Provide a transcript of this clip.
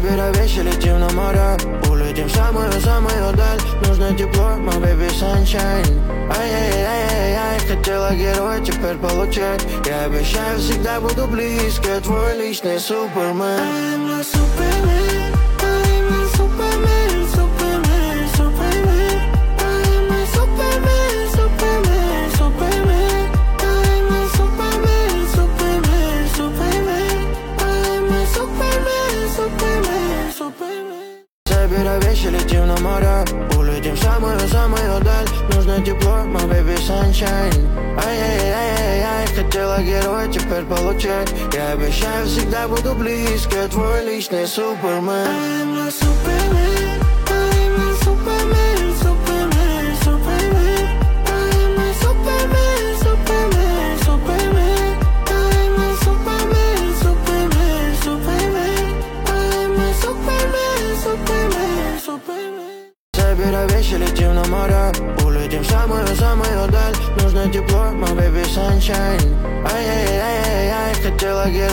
Собирай вещи, летим на море. Улетим в самую-самую даль. Нужно тепло, my baby sunshine. Ай-яй-яй-яй-яй, хотела героя, теперь получать. Я обещаю, всегда буду близко. Твой личный супермен. I'm a superman, I'm a superman, superman, superman. I'm a superman, superman, superman. I'm a superman, superman, superman. I'm a superman, superman, superman. Собирай вещи, летим на море. Улетим в самую-самую даль. Нужно тепло, my baby sunshine. Ай-яй-яй-яй-яй, хотела героя, теперь получать. Я обещаю, всегда буду близко. Твой личный супермен. I'm a superman, I'm a superman, superman, superman. I'm a superman, superman, superman. I'm a superman, superman, superman. I'm a superman, superman, superman. Собирай вещи, летим на море. Улетим в самую-самую даль. Нужно тепло, my baby sunshine. Ай-яй-яй-яй-яй, хотела героя.